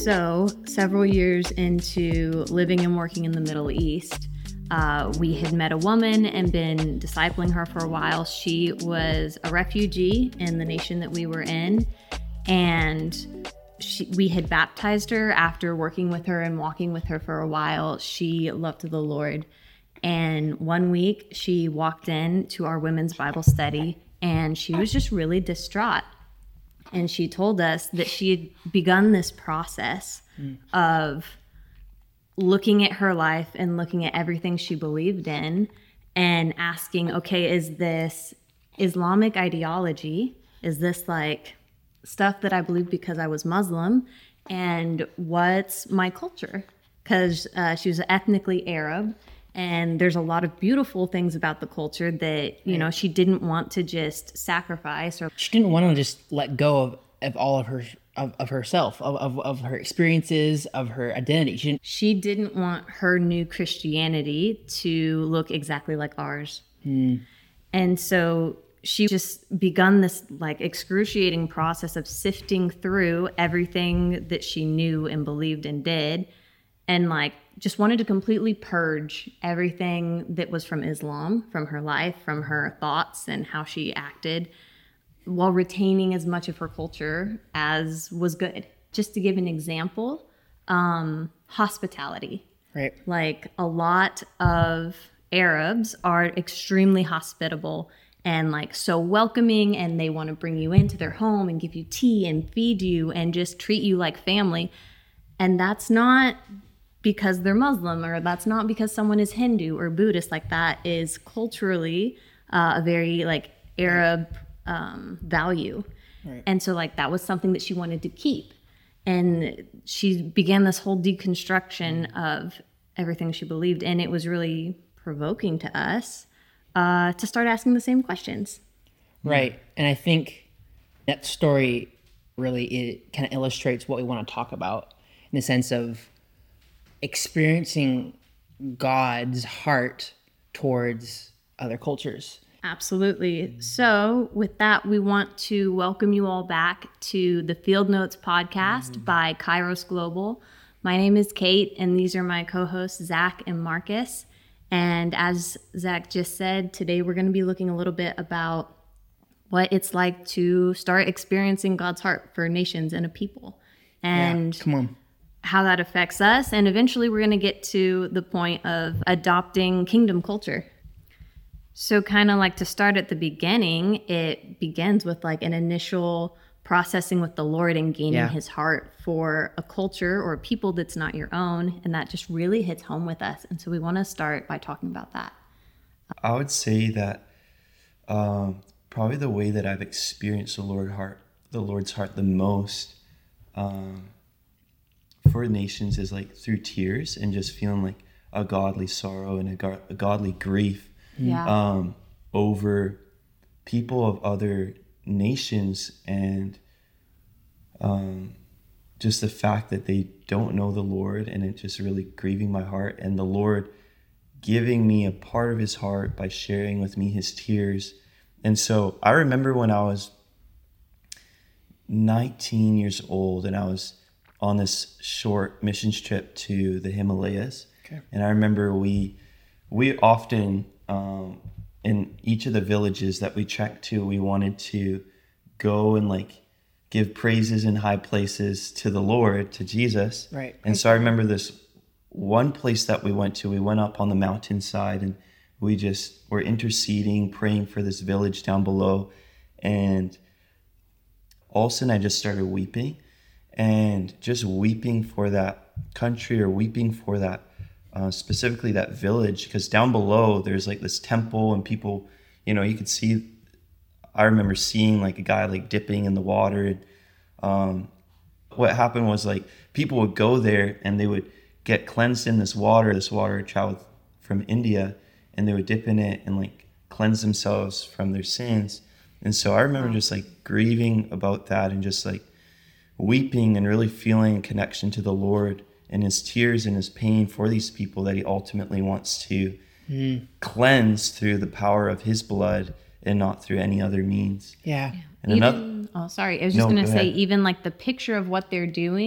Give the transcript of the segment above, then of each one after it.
So, several years into living and working in the Middle East, we had met a woman and been discipling her for a while. She was a refugee in the nation that we were in, and we had baptized her after working with her and walking with her for a while. She loved the Lord. And one week, she walked in to our women's Bible study, and she was just really distraught. And she told us that she had begun this process of looking at her life and looking at everything she believed in and asking, okay, is this Islamic ideology? Is this like stuff that I believe because I was Muslim? And what's my culture? Because she was ethnically Arab. And there's a lot of beautiful things about the culture that, you know, she didn't want to just sacrifice. Or she didn't want to just let go of all of her, of herself, of her experiences, of her identity. She didn't want her new Christianity to look exactly like ours. And so she just begun this like excruciating process of sifting through everything that she knew and believed and did. And like just wanted to completely purge everything that was from Islam, from her life, from her thoughts and how she acted, while retaining as much of her culture as was good. Just to give an example, hospitality. Right. Like a lot of Arabs are extremely hospitable and like so welcoming, and they want to bring you into their home and give you tea and feed you and just treat you like family. And that's not because they're Muslim, or that's not because someone is Hindu or Buddhist. Like that is culturally a very like Arab value. Right. And so like that was something that she wanted to keep. And she began this whole deconstruction of everything she believed. And it was really provoking to us to start asking the same questions. Right. And I think that story really, it kind of illustrates what we want to talk about in the sense of experiencing God's heart towards other cultures. Absolutely. So with that, we want to welcome you all back to the Field Notes podcast by Kairos Global. My name is Kate, and these are my co-hosts, Zach and Marcus. And as Zach just said, today we're going to be looking a little bit about what it's like to start experiencing God's heart for nations and a people. And come on. How that affects us. And eventually we're going to get to the point of adopting kingdom culture. So kind of like to start at the beginning, it begins with like an initial processing with the Lord and gaining his heart for a culture or a people that's not your own. And that just really hits home with us. And so we want to start by talking about that. I would say that probably the way that I've experienced the Lord's heart the most for nations is like through tears and just feeling like a godly sorrow and a godly grief over people of other nations, and just the fact that they don't know the Lord, and it just really grieving my heart, and the Lord giving me a part of his heart by sharing with me his tears. And so I remember when I was 19 years old and I was on this short missions trip to the Himalayas. Okay. And I remember we often, in each of the villages that we trekked to, we wanted to go and like give praises in high places to the Lord, to Jesus. Right. And so I remember this one place that we went to, we went up on the mountainside and we just were interceding, praying for this village down below. And all of a sudden I just started weeping, and just weeping for that country, or weeping for that, specifically that village, because down below there's like this temple and people, you know, you could see, I remember seeing like a guy like dipping in the water. And what happened was like people would go there and they would get cleansed in this water. This water traveled from India, and they would dip in it and like cleanse themselves from their sins. And so I remember just like grieving about that and just like weeping and really feeling a connection to the Lord and his tears and his pain for these people that he ultimately wants to cleanse through the power of his blood and not through any other means. Yeah. And I was just going to say, even like the picture of what they're doing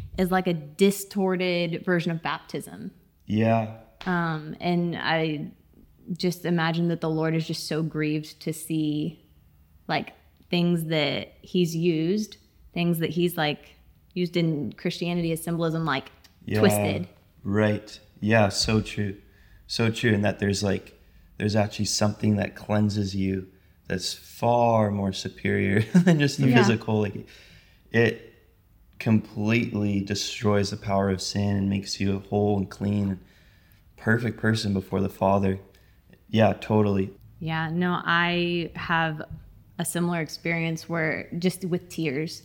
is like a distorted version of baptism. Yeah. And I just imagine that the Lord is just so grieved to see like things that he's used, things that he's like used in Christianity as symbolism, like twisted. Right. Yeah. So true. So true. And that there's actually something that cleanses you that's far more superior than just the physical. Like it completely destroys the power of sin and makes you a whole and clean, perfect person before the Father. Yeah, totally. Yeah, no, I have a similar experience where just with tears.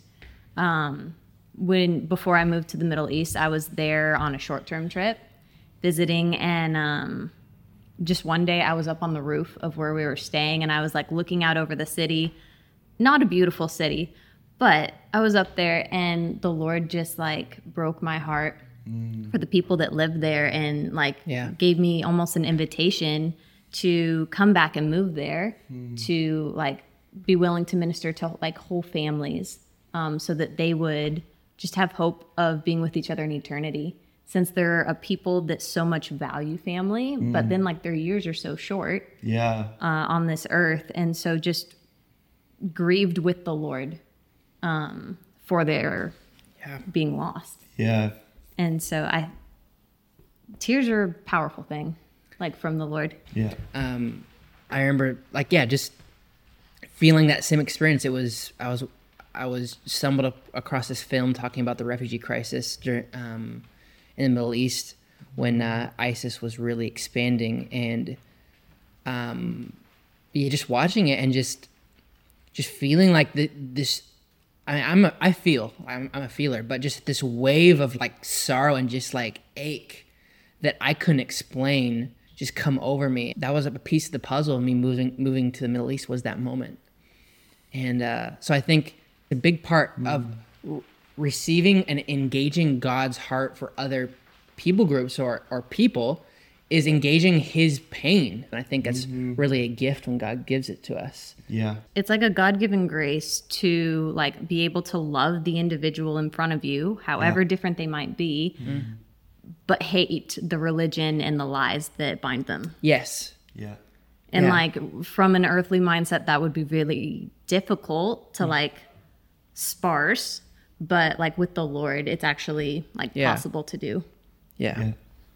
Before I moved to the Middle East, I was there on a short-term trip visiting, and just one day I was up on the roof of where we were staying, and I was like looking out over the city. Not a beautiful city, but I was up there, and the Lord just like broke my heart for the people that lived there, and like gave me almost an invitation to come back and move there, to like be willing to minister to like whole families, so that they would just have hope of being with each other in eternity, since they're a people that so much value family, but then like their years are so short on this earth. And so just grieved with the Lord for their being lost. Yeah. And so tears are a powerful thing, like from the Lord. Yeah. I remember just feeling that same experience. I was stumbled across this film talking about the refugee crisis in the Middle East when ISIS was really expanding, and just watching it and just feeling like this. I mean, I'm a feeler, but just this wave of like sorrow and just like ache that I couldn't explain just come over me. That was a piece of the puzzle of me moving to the Middle East, was that moment. And so I think the big part of receiving and engaging God's heart for other people groups or people is engaging his pain. And I think that's really a gift when God gives it to us. Yeah. It's like a God-given grace to like be able to love the individual in front of you, however different they might be, but hate the religion and the lies that bind them. Yes. Yeah. And like from an earthly mindset, that would be really difficult to like sparse, but like with the Lord, it's actually like possible to do. Yeah.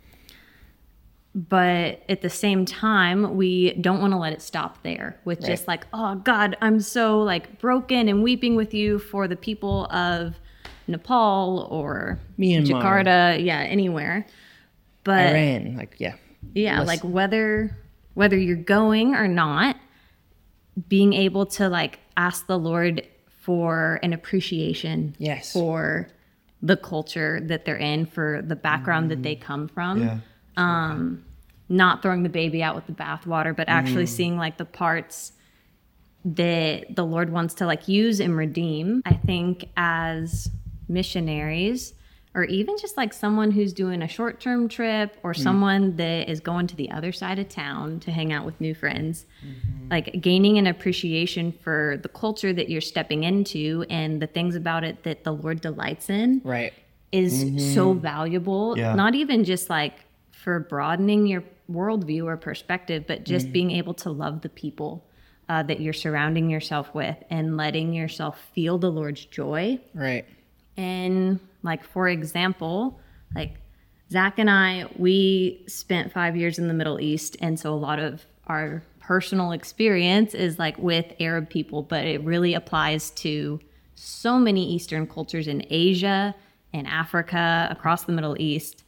But at the same time, we don't want to let it stop there with just like, oh God, I'm so like broken and weeping with you for the people of Nepal or Myanmar. Jakarta, anywhere. But Iran, like whether you're going or not, being able to like ask the Lord for an appreciation for the culture that they're in, for the background that they come from. Not throwing the baby out with the bathwater, but actually seeing like the parts that the Lord wants to like use and redeem. I think as missionaries, or even just like someone who's doing a short-term trip, or someone that is going to the other side of town to hang out with new friends, like gaining an appreciation for the culture that you're stepping into and the things about it that the Lord delights in is so valuable. Not even just like for broadening your worldview or perspective, but just being able to love the people that you're surrounding yourself with and letting yourself feel the Lord's joy. Right. And like, for example, like Zach and I, we spent 5 years in the Middle East. And so a lot of our personal experience is like with Arab people, but it really applies to so many Eastern cultures in Asia and Africa, across the Middle East.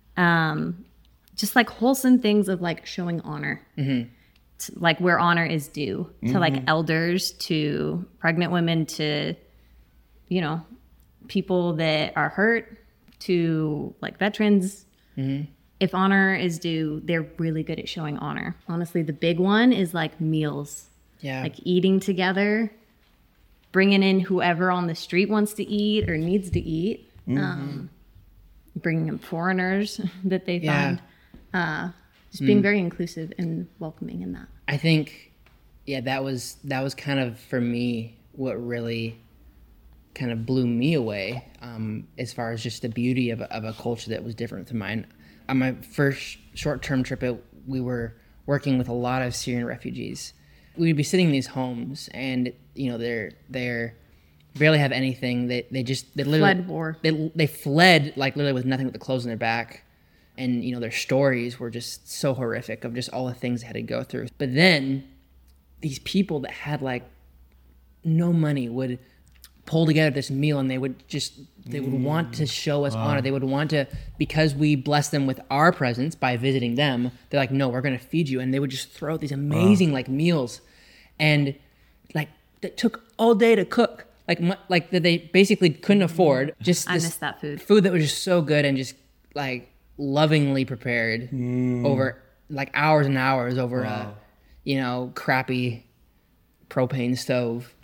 Just like wholesome things of like showing honor, like where honor is due to like elders, to pregnant women, to, you know, people that are hurt, to like veterans. If honor is due, they're really good at showing honor. Honestly, the big one is like meals. Like eating together, bringing in whoever on the street wants to eat or needs to eat, bringing in foreigners that they find. Just being very inclusive and welcoming in that. I think, that was kind of for me what really kind of blew me away as far as just the beauty of a culture that was different than mine. On my first short-term trip, we were working with a lot of Syrian refugees. We'd be sitting in these homes, and they're barely have anything. They literally Fled war. They fled like literally with nothing but the clothes on their back, and their stories were just so horrific of just all the things they had to go through. But then these people that had like no money would pull together this meal, and they would want to show us honor. They would want to, because we blessed them with our presence by visiting them. They're like, no, we're going to feed you. And they would just throw out these amazing like meals, and like that took all day to cook. Like that they basically couldn't afford. Just I this miss that food. Food that was just so good and just like lovingly prepared over like hours and hours over a crappy propane stove.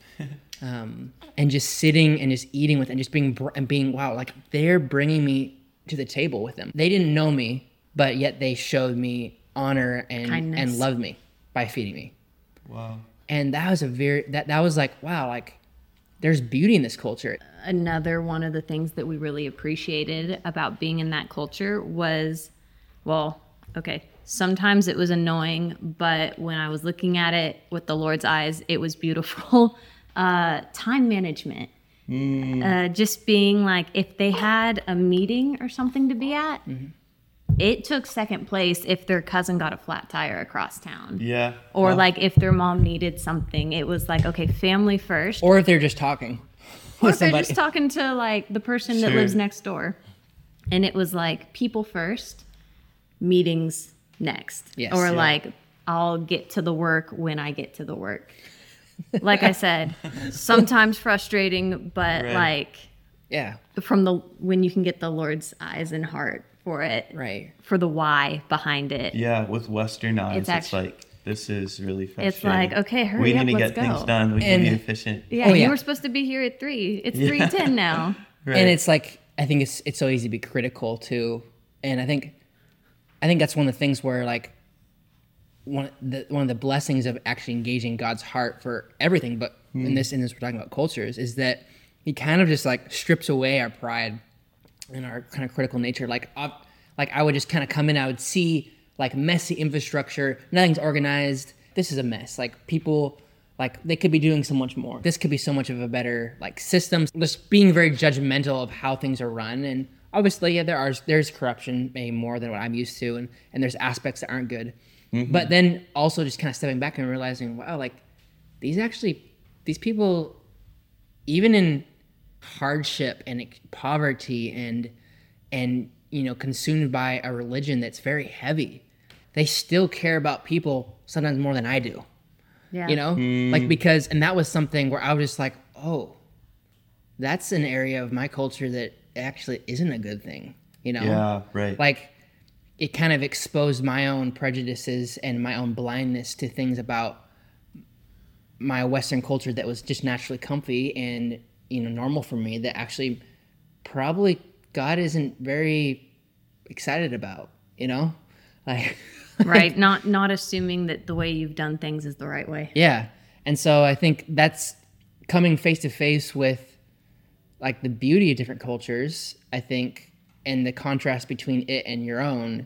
And just sitting and just eating with, and just being wow, like they're bringing me to the table with them. They didn't know me, but yet they showed me honor and loved me by feeding me. Wow. And that was that was like, wow, like there's beauty in this culture. Another one of the things that we really appreciated about being in that culture was, sometimes it was annoying, but when I was looking at it with the Lord's eyes, it was beautiful. Time management. Just being like, if they had a meeting or something to be at, it took second place if their cousin got a flat tire across town. Yeah. Or like if their mom needed something, it was like, okay, family first. Or if they're just talking. Or if they're just talking to like the person that Sure. lives next door. And it was like people first, meetings next. Yes. Or Yeah. like, I'll get to the work when I get to the work. Like I said, sometimes frustrating, but Right. like Yeah. when you can get the Lord's eyes and heart for it, Right. for the why behind it. Yeah, with Western eyes, It's it's, actually- like, this is really frustrating. It's like, okay, hurry we up, need to let's get things go. done. We And- can be efficient. Yeah, Oh, yeah. you were supposed to be here at 3. It's 3:10 now. Right. And it's like, I think it's so easy to be critical too. And I think that's one of the things where like one of the blessings of actually engaging God's heart for everything, but in this we're talking about cultures, is that he kind of just like strips away our pride and our kind of critical nature. Like I would just kind of come in, I would see like messy infrastructure, nothing's organized. This is a mess. Like people, like they could be doing so much more. This could be so much of a better like system. Just being very judgmental of how things are run. And obviously, yeah, there's corruption, maybe more than what I'm used to, and there's aspects that aren't good. But then also just kind of stepping back and realizing, wow, like these people, even in hardship and poverty and consumed by a religion that's very heavy, they still care about people sometimes more than I do. Yeah. Like because, and that was something where I was just like, oh, that's an area of my culture that actually isn't a good thing, Yeah, right. Like it kind of exposed my own prejudices and my own blindness to things about my Western culture that was just naturally comfy and normal for me, that actually probably God isn't very excited about, like Right. Not assuming that the way you've done things is the right way. yeah. And so I think that's coming face to face with like the beauty of different cultures, I think, and the contrast between it and your own.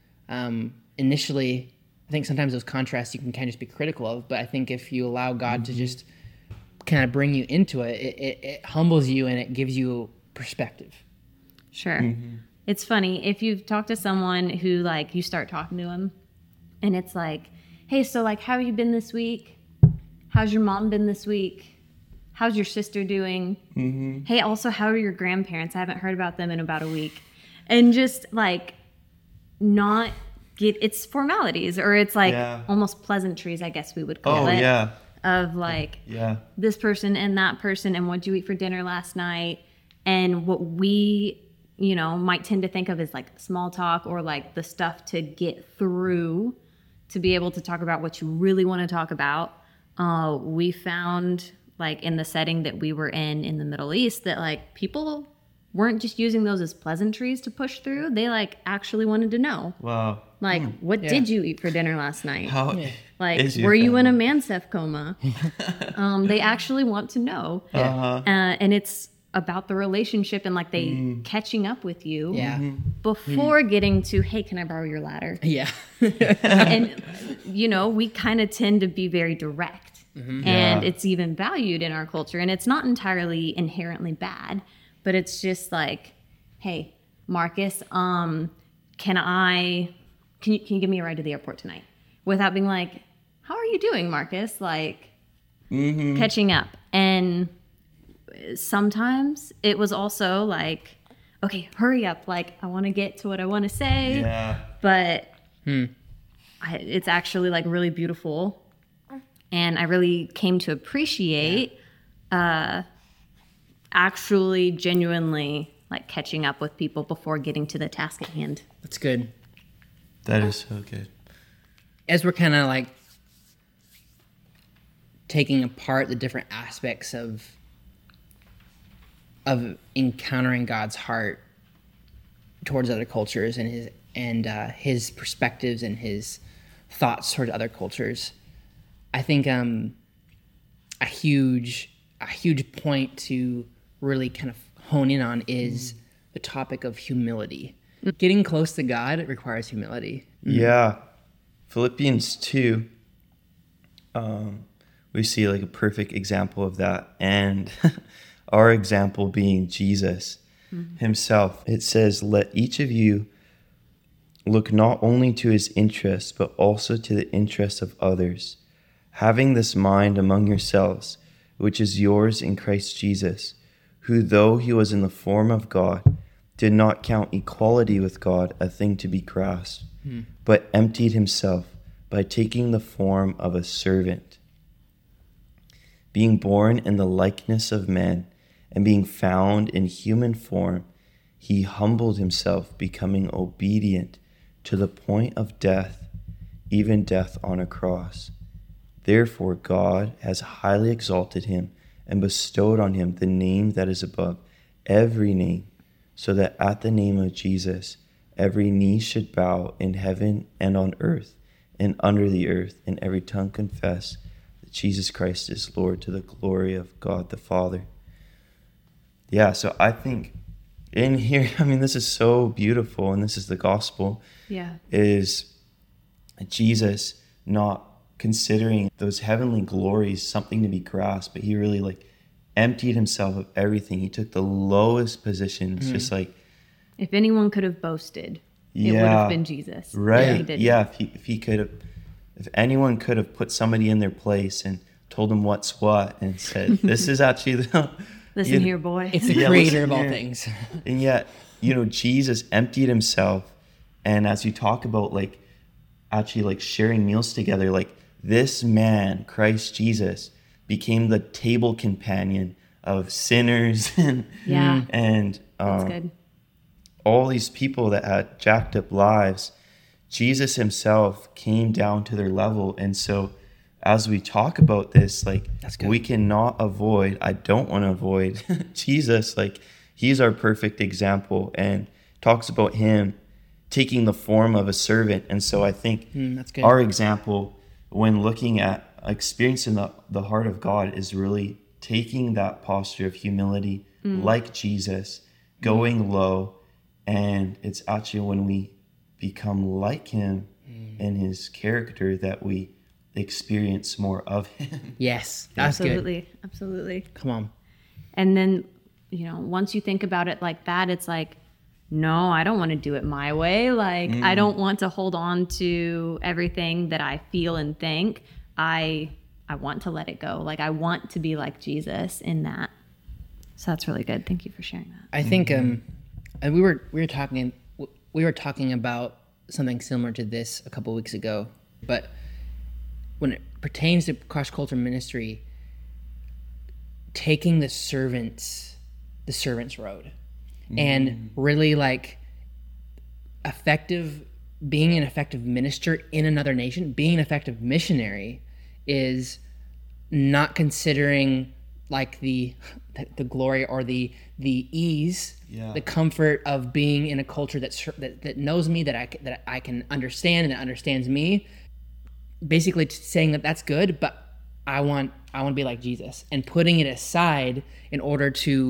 Initially, I think sometimes those contrasts you can kind of just be critical of, but I think if you allow God to just kind of bring you into it, it humbles you and it gives you perspective. Sure. It's funny if you've talked to someone who like you start talking to them and it's like, hey, so like, how have you been this week? How's your mom been this week? How's your sister doing? Hey, also, how are your grandparents? I haven't heard about them in about a week. And just like not get, it's formalities, or it's like almost pleasantries, I guess we would call it. Yeah. Of like this person and that person and what'd you eat for dinner last night? And what we, might tend to think of as like small talk or like the stuff to get through to be able to talk about what you really want to talk about. We found like in the setting that we were in the Middle East that like people weren't just using those as pleasantries to push through. They like actually wanted to know. Wow. Like, what did you eat for dinner last night? How Like, is your were you in a family? Mansef coma? They actually want to know. And it's about the relationship and like they catching up with you Yeah. before getting to, hey, can I borrow your ladder? Yeah. And, you know, we kind of tend to be very direct. And it's even valued in our culture. And it's not entirely inherently bad, but it's just like, hey, Marcus, can you give me a ride to the airport tonight? Without being like, how are you doing, Marcus? Like, catching up. And sometimes it was also like, okay, hurry up. Like, I want to get to what I want to say. Yeah. But it's actually like really beautiful. And I really came to appreciate actually genuinely like catching up with people before getting to the task at hand. That's good. That is so good. As we're kind of like taking apart the different aspects of encountering God's heart towards other cultures and his perspectives and his thoughts towards other cultures, I think a huge point to really kind of hone in on is the topic of humility. Getting close to God requires humility. Yeah. Philippians 2, we see like a perfect example of that. And our example being Jesus himself. It says, let each of you look not only to his interests, but also to the interests of others, having this mind among yourselves, which is yours in Christ Jesus, who though he was in the form of God, did not count equality with God a thing to be grasped, but emptied himself by taking the form of a servant. Being born in the likeness of men, and being found in human form, he humbled himself, becoming obedient to the point of death, even death on a cross. Therefore God has highly exalted him and bestowed on him the name that is above every name, so that at the name of Jesus every knee should bow in heaven and on earth and under the earth, and every tongue confess that Jesus Christ is Lord, to the glory of God the Father. Yeah, so I think in here, I mean, this is so beautiful, and this is the gospel. Yeah. Is Jesus not considering those heavenly glories something to be grasped, but he really like emptied himself of everything. He took the lowest positions, just like, if anyone could have boasted, it would have been Jesus. Right. He didn't. Yeah. If anyone could have put somebody in their place and told them what's what and said, this is actually the, Listen here, boy. It's the Yeah, creator listen of all here. things. And yet, Jesus emptied himself. And as you talk about like actually like sharing meals together, like this man, Christ Jesus, became the table companion of sinners and Yeah. and That's good. all these people that had jacked up lives. Jesus himself came down to their level. And so as we talk about this, like That's good. we cannot avoid, I don't want to avoid Jesus. Like he's our perfect example, and talks about him taking the form of a servant. And so I think That's good. our example when looking at experiencing the heart of God is really taking that posture of humility like Jesus, going low. And it's actually when we become like him in his character that we experience more of him. Yes, that's good. Absolutely. Come on. And then, once you think about it like that, it's like, no, I don't want to do it my way. Like, I don't want to hold on to everything that I feel and think. I want to let it go. Like, I want to be like Jesus in that. So that's really good. Thank you for sharing that. I think and we were talking about something similar to this a couple weeks ago, but when it pertains to cross-cultural ministry, taking the servant's road, and really like being an effective minister in another nation, being an effective missionary, is not considering like the glory or the ease, the comfort of being in a culture that knows me, that I can understand and that understands me. Basically saying that that's good, but I want to be like Jesus, and putting it aside in order to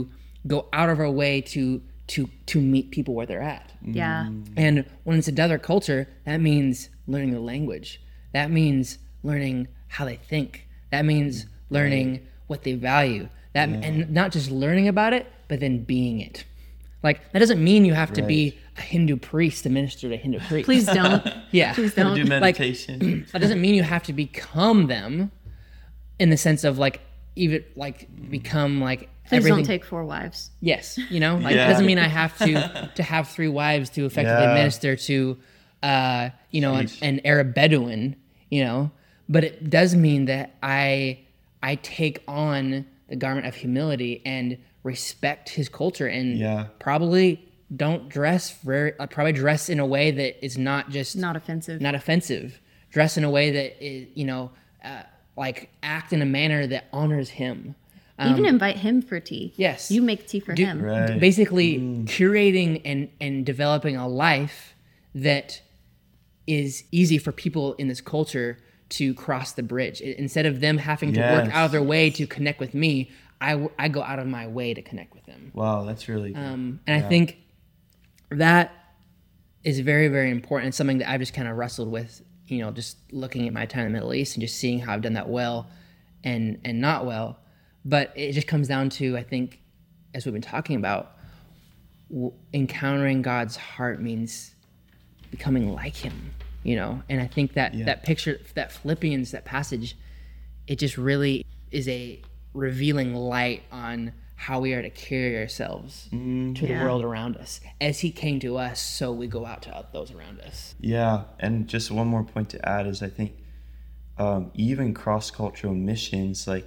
go out of our way to meet people where they're at. Yeah. And when it's another culture, that means learning the language. That means learning how they think. That means learning what they value. And not just learning about it, but then being it. Like, that doesn't mean you have to be a Hindu priest to minister to Hindu priests. Please don't. Yeah. Please don't. Do meditation. That doesn't mean you have to become them in the sense of like, even like become like Please everything. don't take 4 wives. Yes, you know, like Yeah. it doesn't mean I have to have 3 wives to effectively Yeah. minister to, you know, Sheesh. an Arab Bedouin, you know, but it does mean that I take on the garment of humility and respect his culture and probably don't dress probably dress in a way that is not just Not offensive. not offensive. Dress in a way that is, you know, like act in a manner that honors him. Even invite him for tea. Yes. You make tea for him. Right. Basically curating and developing a life that is easy for people in this culture to cross the bridge. Instead of them having to work out of their way to connect with me, I go out of my way to connect with them. Wow, that's really good. And I think that is very, very important. It's something that I've just kind of wrestled with, you know, just looking at my time in the Middle East and just seeing how I've done that well and not well. But it just comes down to, I think, as we've been talking about, encountering God's heart means becoming like him, you know? And I think that that picture, that Philippians, that passage, it just really is a revealing light on how we are to carry ourselves to the world around us. As he came to us, so we go out to those around us. Yeah, and just one more point to add is I think even cross-cultural missions, like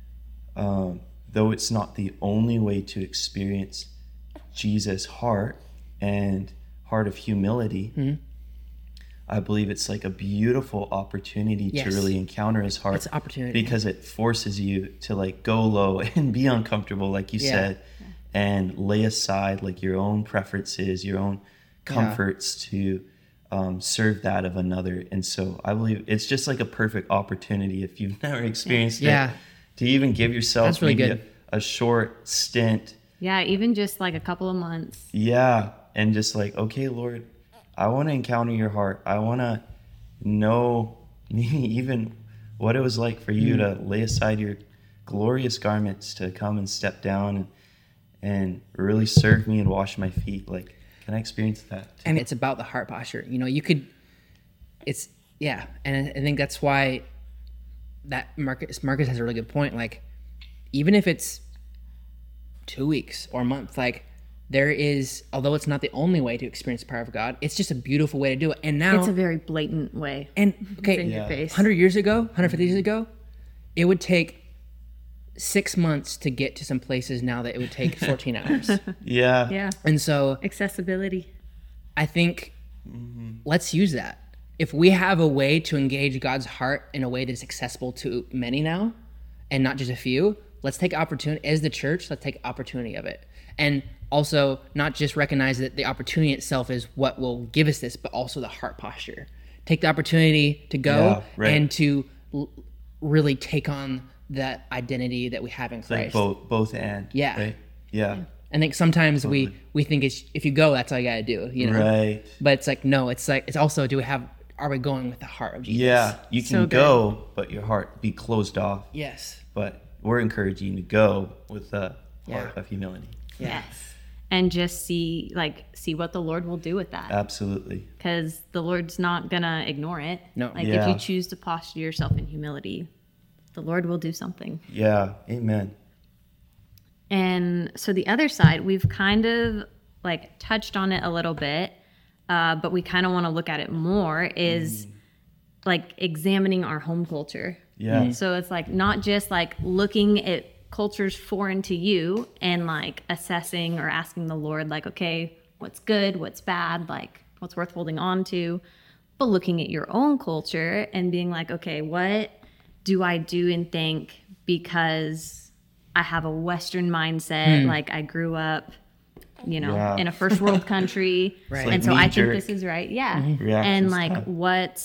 though it's not the only way to experience Jesus' heart and heart of humility, I believe it's like a beautiful opportunity to really encounter his heart. It's an opportunity. Because it forces you to like go low and be uncomfortable, like you said, and lay aside like your own preferences, your own comforts to serve that of another. And so I believe it's just like a perfect opportunity if you've never experienced it, to even give yourself That's really maybe good. a short stint. Yeah, even just like a couple of months. Yeah. And just like, okay, Lord, I want to encounter your heart. I want to know even what it was like for you to lay aside your glorious garments to come and step down and really serve me and wash my feet. Like, can I experience that? And it's about the heart posture. You know, and I think that's why that Marcus has a really good point. Like, even if it's 2 weeks or a month, like, there is, although it's not the only way to experience the power of God, it's just a beautiful way to do it. And now It's a very blatant way. and In your face. 100 years ago, 150 years ago, it would take 6 months to get to some places now that it would take 14 hours. Yeah. Yeah. And so Accessibility. I think let's use that. If we have a way to engage God's heart in a way that's accessible to many now and not just a few, let's take opportunity as the church, let's take opportunity of it. And also not just recognize that the opportunity itself is what will give us this, but also the heart posture. Take the opportunity to go and to really take on that identity that we have in Like Christ. both and. Yeah. Right? Yeah. I think sometimes we think it's, if you go, that's all you got to do, you know? Right. But it's like, no, it's like, it's also, are we going with the heart of Jesus? Yeah. You can So good. go, but your heart be closed off. Yes. But we're encouraging you to go with the heart of humility. Yes. And just see what the Lord will do with that. Absolutely. Because the Lord's not going to ignore it. No. Like if you choose to posture yourself in humility, the Lord will do something. Yeah. Amen. And so the other side, we've kind of like touched on it a little bit, but we kind of want to look at it more is like examining our home culture. Yeah. So it's like not just like looking at cultures foreign to you and like assessing or asking the Lord like, okay, what's good, what's bad, like what's worth holding on to, but looking at your own culture and being like, okay, what do I do and think because I have a Western mindset, like I grew up, you know, in a first world country. Right. Like And so I think knee-jerk this is right. Yeah. reaction And like stuff.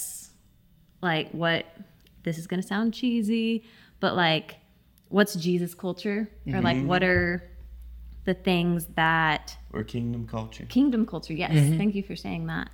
what this is going to sound cheesy, but like what's Jesus culture or like what are the things that Or kingdom culture. Yes, thank you for saying that.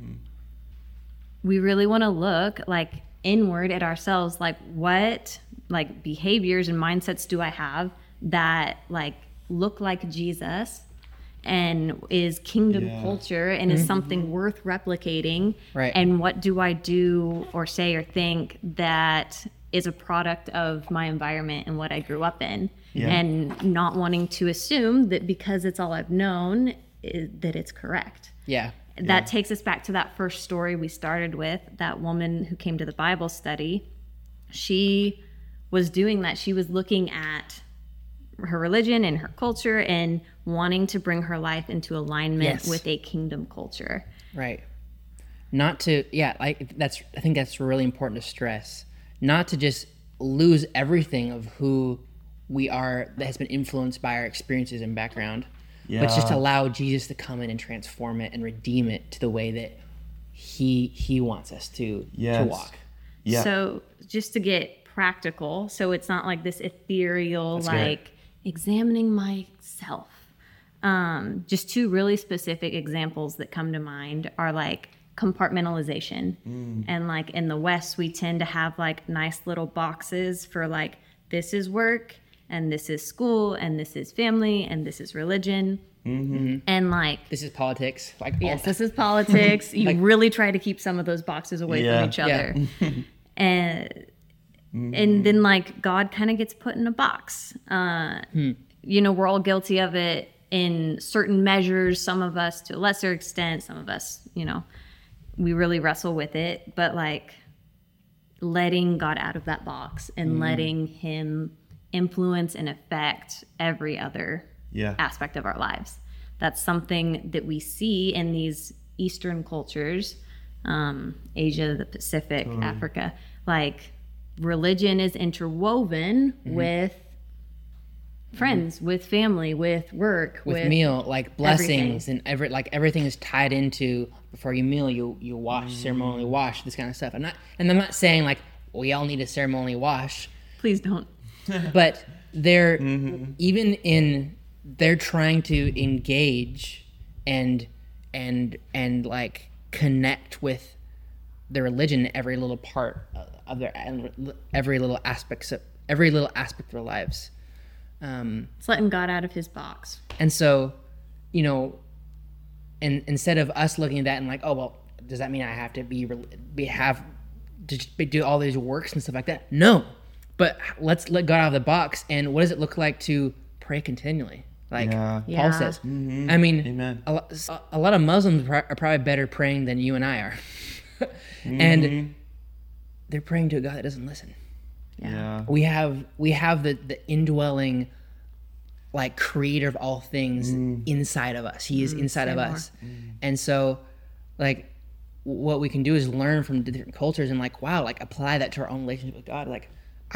We really want to look like inward at ourselves, like what like behaviors and mindsets do I have that like look like Jesus and is kingdom culture and is something worth replicating, Right. and what do I do or say or think that is a product of my environment and what I grew up in, and not wanting to assume that because it's all I've known that it's correct. Yeah. That takes us back to that first story we started with, that woman who came to the Bible study. She was doing that. She was looking at her religion and her culture and wanting to bring her life into alignment with a kingdom culture. Right. Not to, I think that's really important to stress. Not to just lose everything of who we are that has been influenced by our experiences and background, but just allow Jesus to come in and transform it and redeem it to the way that he wants us to walk. Yeah. So just to get practical, so it's not like this ethereal, That's like examining myself. Just two really specific examples that come to mind are like compartmentalization. And like in the West, we tend to have like nice little boxes for like, this is work, and this is school, and this is family, and this is religion. And like, This is politics. Like, yes, this is politics. You really try to keep some of those boxes away from each other. And then like God kind of gets put in a box. You know, we're all guilty of it in certain measures, some of us to a lesser extent, some of us, you know, we really wrestle with it, but like letting God out of that box and letting him influence and affect every other aspect of our lives. That's something that we see in these Eastern cultures, Asia, the Pacific, Africa. Like religion is interwoven with friends, with family, with work, with meal, like blessings, and everything is tied into. Before you meal, you wash, ceremonially wash, this kind of stuff. I'm not saying like we all need to ceremonially wash. Please don't. But they're they're trying to engage and like connect with their religion every little part of their every little aspect of their lives. It's letting God out of his box. And so, you know, and instead of us looking at that and like, oh well, does that mean I have to do all these works and stuff like that? No, but let's let God out of the box. And what does it look like to pray continually? Like Paul says. I mean, Amen. A lot of Muslims are probably better praying than you and I are, and they're praying to a God that doesn't listen. Yeah. We have the indwelling, like, creator of all things inside of us. He is inside of us. And so, like, what we can do is learn from different cultures and like, wow, like apply that to our own relationship with God. Like,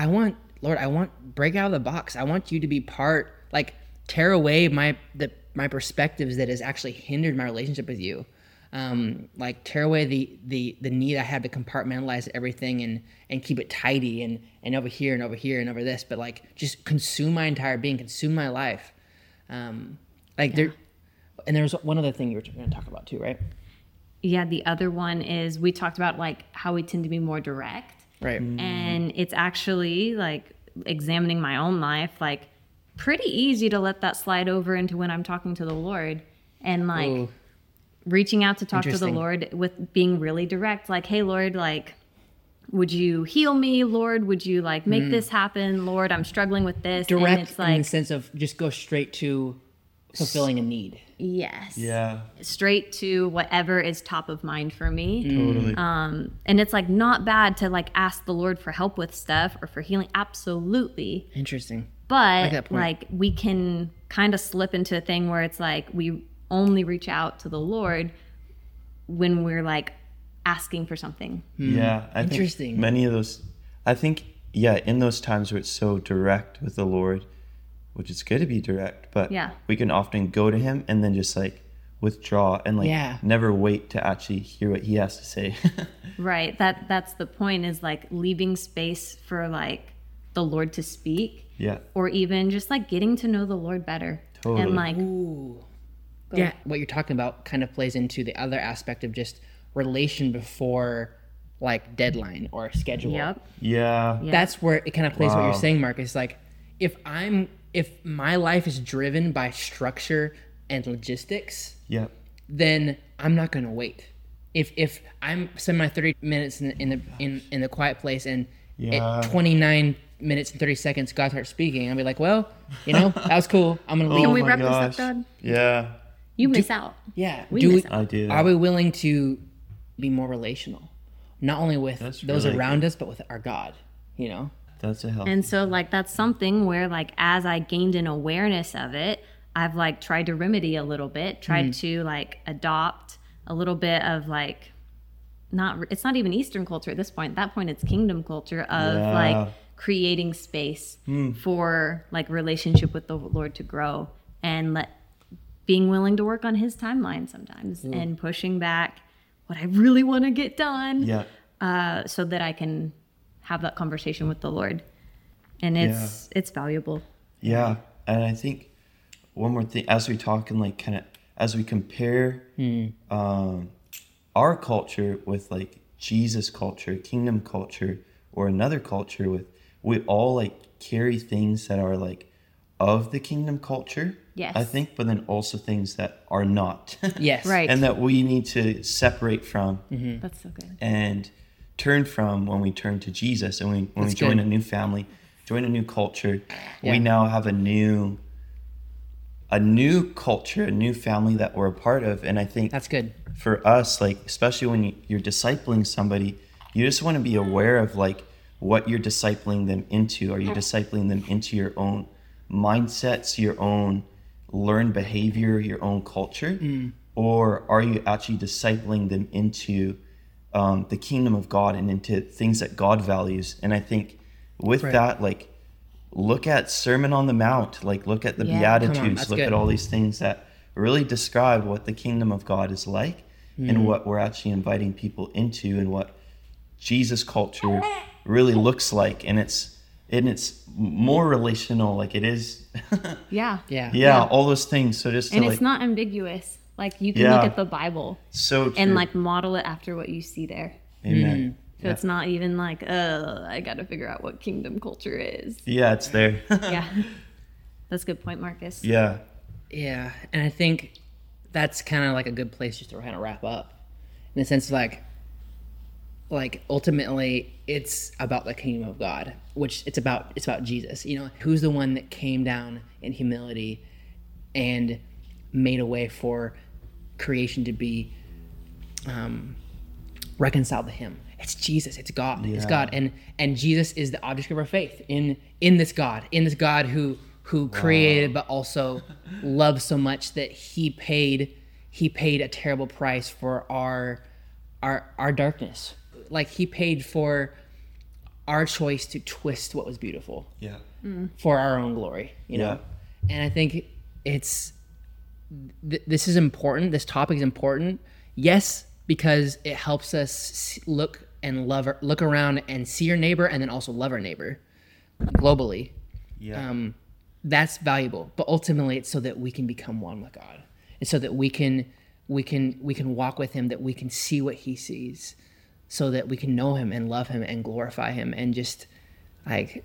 break out of the box. I want you to be part, like, tear away my perspectives that has actually hindered my relationship with you. Like tear away the need I have to compartmentalize everything and keep it tidy and over here and over here and over this, but like just consume my entire being, consume my life. There's one other thing you were going to talk about too, right? Yeah, the other one is we talked about like how we tend to be more direct. Right. And it's actually like examining my own life, like pretty easy to let that slide over into when I'm talking to the Lord and like Ooh. reaching out to talk to the Lord with being really direct. Like, hey, Lord, like, would you heal me? Lord, would you like make this happen? Lord, I'm struggling with this. Direct and it's like, in the sense of just go straight to fulfilling a need. Yes. Yeah. Straight to whatever is top of mind for me. Totally. And it's like not bad to like ask the Lord for help with stuff or for healing. Absolutely. Interesting. But like we can kind of slip into a thing where it's like we only reach out to the Lord when we're like asking for something. Yeah. Interesting. Think many of those, in those times where it's so direct with the Lord, which is good to be direct, but we can often go to him and then just like withdraw and like never wait to actually hear what he has to say. Right. That's the point, is like leaving space for like the Lord to speak. Yeah. Or even just like getting to know the Lord better. Totally. And like, Ooh. Yeah, what you're talking about kind of plays into the other aspect of just relation before like deadline or schedule. yep. Yeah. That's where it kind of plays what you're Wow. saying, Marcus. Like if my life is driven by structure and logistics, Yep. then I'm not gonna wait. If I'm spending my 30 minutes in the quiet place and Yeah. at 29 minutes and 30 seconds God starts speaking, I'll be like, well, that was cool. I'm gonna leave. Can we my wrap this up, gosh. God? Yeah. You miss out. Yeah. We miss out. I do. Are we willing to be more relational? Not only with That's those really around good. us, but with our God, That's a help. And so like that's something where like as I gained an awareness of it, I've like tried to remedy a little bit, tried to like adopt a little bit of like it's not even Eastern culture at this point. At that point it's kingdom culture of Yeah. like creating space for like relationship with the Lord to grow and being willing to work on his timeline sometimes and pushing back what I really want to get done. Yeah. So that I can have that conversation with the Lord. And it's valuable. Yeah. And I think one more thing, as we talk and like kind of, as we compare our culture with like Jesus culture, kingdom culture, or another culture we all like carry things that are like of the kingdom culture. Yes. I think, but then also things that are not. yes, Right. And that we need to separate from That's so good. and turn from when we turn to Jesus and when we That's join good. a new family, join a new culture. Yeah. We now have a new culture, a new family that we're a part of. And I think That's good. for us, like especially when you're discipling somebody, you just want to be aware of like what you're discipling them into. Are you discipling them into your own mindsets, your own learned behavior, your own culture, or are you actually discipling them into the kingdom of God and into things that God values? And I think with Right. that, like look at Sermon on the Mount, like look at the Yeah. Come on, Beatitudes, that's look good. at all these things that really describe what the kingdom of God is like and what we're actually inviting people into and what Jesus culture really looks like. And it's more relational, like it is. Yeah. Yeah. Yeah, all those things. So just to And like, it's not ambiguous. Like you can Yeah. look at the Bible so true. and like model it after what you see there. Amen. So it's not even like, I got to figure out what kingdom culture is. Yeah, it's there. Yeah. That's a good point, Marcus. Yeah. Yeah, and I think that's kind of like a good place just to kind of wrap up, in the sense of like ultimately it's about the kingdom of God, which it's about Jesus. Who's the one that came down in humility and made a way for creation to be reconciled to Him. It's Jesus. It's God. It's Yeah. God, and Jesus is the object of our faith in this God who created but also loves so much that he paid a terrible price for our darkness. Like he paid for our choice to twist what was beautiful Yeah. for our own glory, Yeah. And I think it's this is important. This topic is important. Yes, because it helps us look around and see your neighbor, and then also love our neighbor globally. Yeah. That's valuable, but ultimately it's so that we can become one with God. It's so that we can walk with Him, that we can see what He sees, so that we can know Him and love Him and glorify Him and just like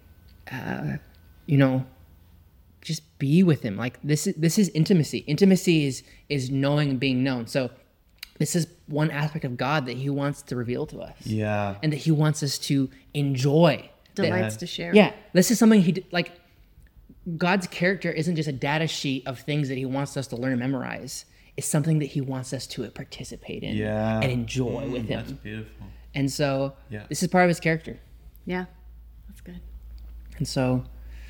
just be with Him. Like this is intimacy. Intimacy is knowing and being known. So this is one aspect of God that He wants to reveal to us. Yeah. And that He wants us to enjoy. Delights to share. Yeah, this is something like God's character isn't just a data sheet of things that He wants us to learn and memorize. It's something that He wants us to participate in Yeah. and enjoy with That's Him. beautiful. And so Yeah. this is part of His character. Yeah. That's good. And so,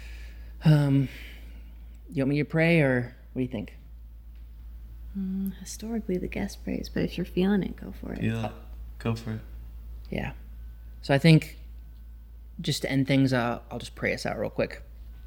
you want me to pray, or what do you think? Historically, the guest prays, but if you're feeling it, go for it. Yeah. Go for it. Yeah. So I think just to end things, I'll just pray us out real quick.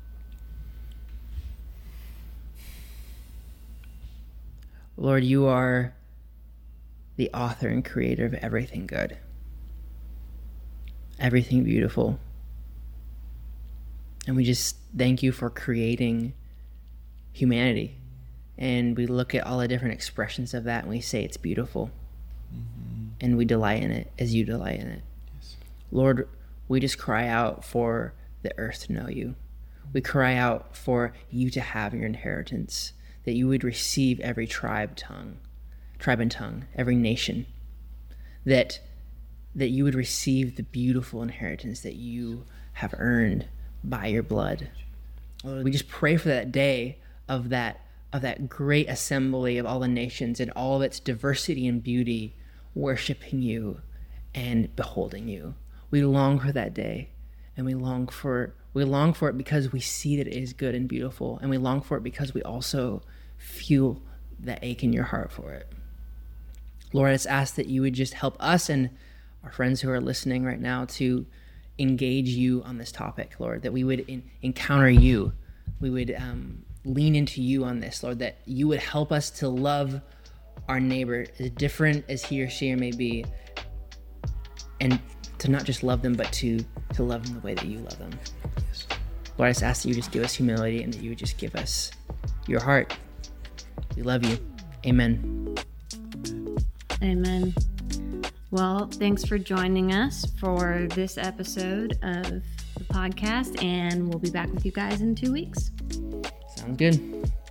Lord, you are the author and creator of everything good, everything beautiful. And we just thank you for creating humanity. And we look at all the different expressions of that and we say it's beautiful. And we delight in it as you delight in it. Yes. Lord, we just cry out for the earth to know you. We cry out for you to have your inheritance, that you would receive every tribe and tongue, every nation, that you would receive the beautiful inheritance that you have earned by your blood. Lord, we just pray for that day of that great assembly of all the nations and all of its diversity and beauty, worshiping you and beholding you. We long for that day, and we long for it because we see that it is good and beautiful, and we long for it because we also feel that ache in your heart for it. Lord, I just ask that you would just help us and our friends who are listening right now to engage you on this topic, Lord, that we would encounter you. We would lean into you on this, Lord, that you would help us to love our neighbor as different as he or she may be, and to not just love them, but to love them the way that you love them. Yes. Lord, I just ask that you just give us humility and that you would just give us your heart. We love you. Amen. Amen. Well, thanks for joining us for this episode of the podcast, and we'll be back with you guys in 2 weeks. Sounds good.